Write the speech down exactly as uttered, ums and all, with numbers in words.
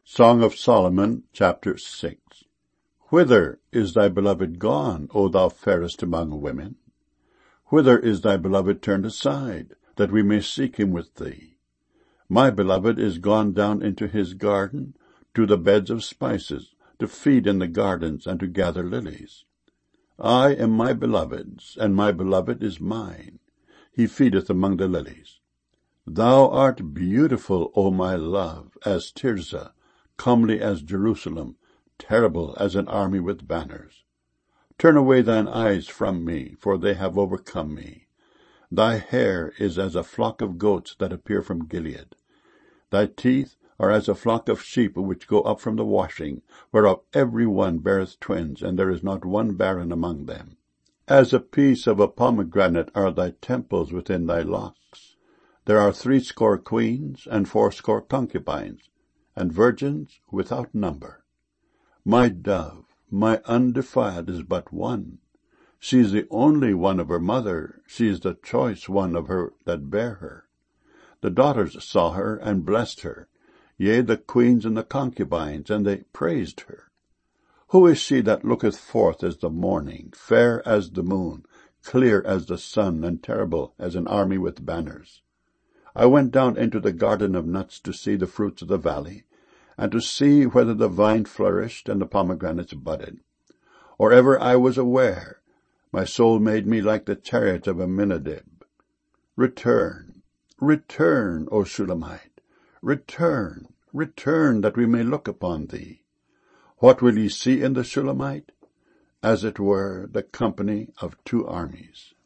Song of Solomon, chapter six. Whither is thy beloved gone, O thou fairest among women? Whither is thy beloved turned aside, that we may seek him with thee? My beloved is gone down into his garden, to the beds of spices, to feed in the gardens, and to gather lilies. I am my beloved's, and my beloved is mine. He feedeth among the lilies. Thou art beautiful, O my love, as Tirzah, comely as Jerusalem, terrible as an army with banners. Turn away thine eyes from me, for they have overcome me. Thy hair is as a flock of goats that appear from Gilead. Thy teeth are as a flock of sheep which go up from the washing, whereof every one beareth twins, and there is not one barren among them. As a piece of a pomegranate are thy temples within thy locks. There are threescore queens, and fourscore concubines, and virgins without number. My dove, my undefiled, is but one. She is the only one of her mother, she is the choice one of her that bare her. The daughters saw her, and blessed her, yea, the queens and the concubines, and they praised her. Who is she that looketh forth as the morning, fair as the moon, clear as the sun, and terrible as an army with banners? I went down into the garden of nuts to see the fruits of the valley, and to see whether the vine flourished and the pomegranates budded. Or ever I was aware, my soul made me like the chariot of Amminadab. Return, return, O Shulamite, return, return, that we may look upon thee. What will ye see in the Shulamite? As it were the company of two armies.